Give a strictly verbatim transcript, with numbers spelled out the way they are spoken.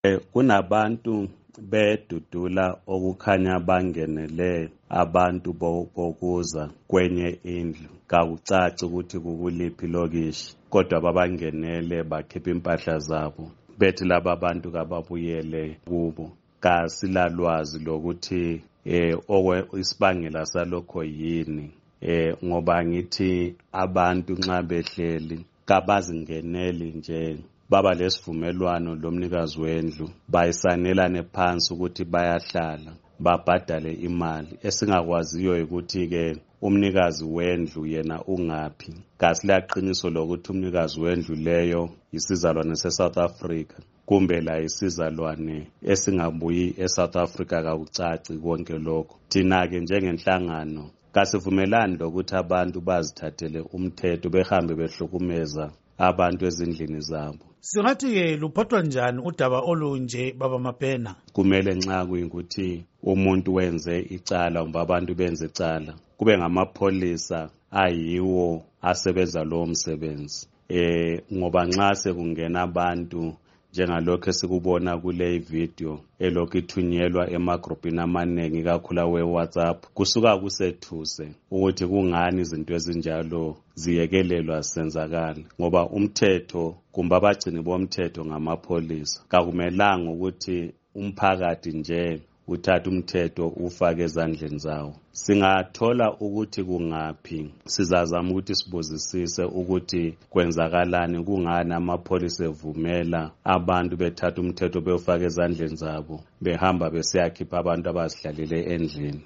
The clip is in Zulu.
Kunabantu bedudula okukhanya bangenele abantu bokuza kwenye indlu. Kakucaci ukuthi kukuliphi lokishi, kodwa babangenele bakhipha impahla zabo. Bethi laba abantu kababuyele kubo. Kasilalwazi lokuthi eh okwe isibangela salokho yini. Eh ngoba ngithi abantu nxa behleli kabazingeneli nje, baba lesivumelwano lomnikazi wendlu, bayisanelane phansi ukuthi bayahlala, babhadale imali. Esingakwaziyo ukuthi ke umnikazi wendlu yena ungaphi. Kasilaqiniso lokuthi umnikazi wendlu leyo isizalwane seSouth Africa kumbe la isizalwane esingabuyi eSouth Africa. Kakucaci konke lokho. Thina ke njengenhlangano kasivumelani lokuthi abantu bazithathele umthetho behambe behlukumeza abantu ezindlini zabo. Singathi-ke luphathwa njani udaba olunje baba Mabhena? Kumele nxa kuyikuthi umuntu wenze icala kumbe abantu benze icala, kube ngamapholisa ayiwo asebenza lowo msebenzi. Eh ngoba nxa sekungena abantu njengalokho esikubona kule video elokhu ithunyelwa emagrupini amanengi kakhulu awe-WhatsApp, kusuka kusethuse ukuthi kungani izinto ezinjalo ziyekelelwa zisenzakala. Ngoba umthetho kumbe abagcini bomthetho ngamapholisa. Kakumelanga ukuthi umphakathi nje uthatha umthetho ufake ezandleni zawo. Singathola ukuthi kungaphi, sizazama ukuthi sibuzisise ukuthi kwenzakalani, kungani amapholisa evumela abantu bethatha umthetho bewufake ezandleni zabo behamba besiyakhipha abantu abazihlalele endlini.